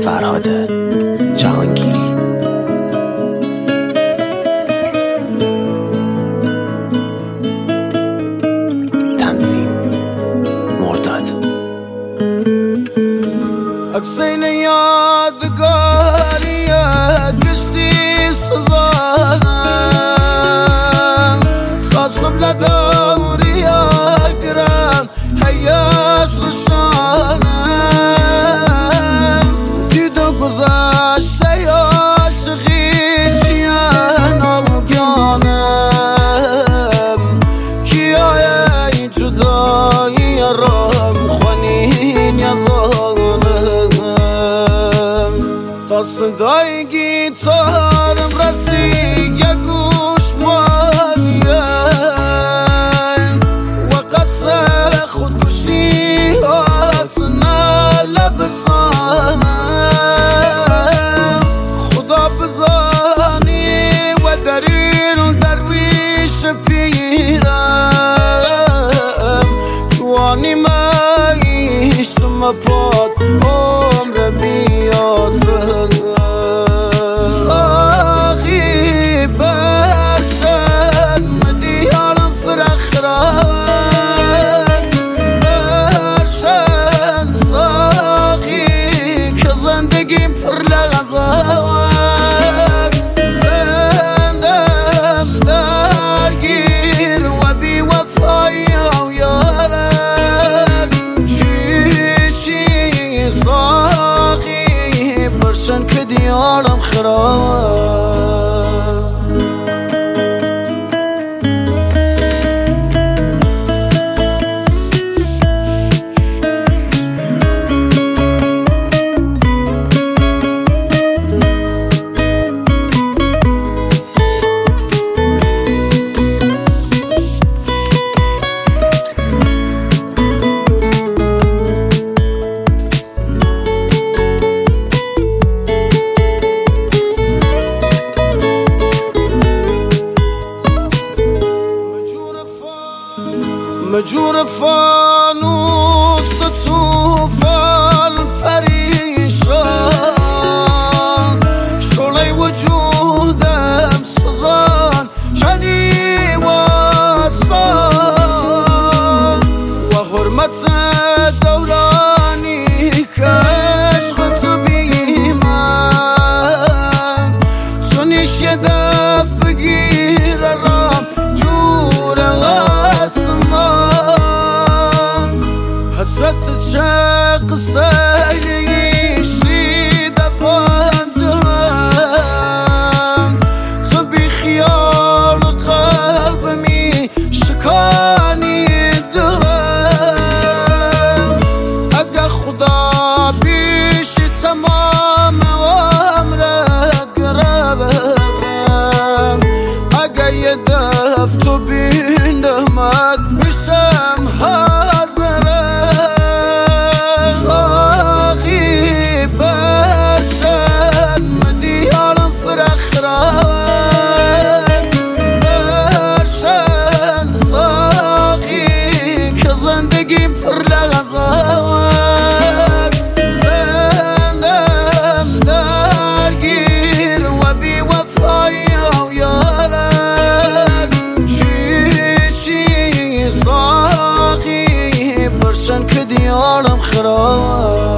فرهاد جهانگیری. تنظیم مرداد. عکسین یادگاریه گشتی سزانم خواستم لدوری اگرم حیاش نشانم دید و گذشته عاشقی چیان آموگانم کیای جدایی رام خونین یزانم تا صدای گیتارم رسید یک گوش مالین و قصد خودکشی هاتنا لبسانم خدا بزانی و درین درویش پیرم جوانی مایشتم پاد عمر بیاسم ساقی برشن مدیالم فرخرم برشن ساقی که زندگیم پر لغزم زندم درگیر و بی وفایی و یارم چی ساقی برشن که دیارم خراب. مجور فانوس طوفان پریشان شعله وجودم سزان شنی و سان و حرمت دورانی که عشق تو بی من تو نیش یه دف بگیر رام جور حسرت چه قصه ایشتی دفاندم تو بی خیال قلبمی شکانی دلم اگه خدا بیشی تمام عمرت گربم اگه یه دف تو بینمت بشم زندگیم پر لغزم زندم درگیر و بی وفایی و یارم چی ساقی برشن که دیارم خراب.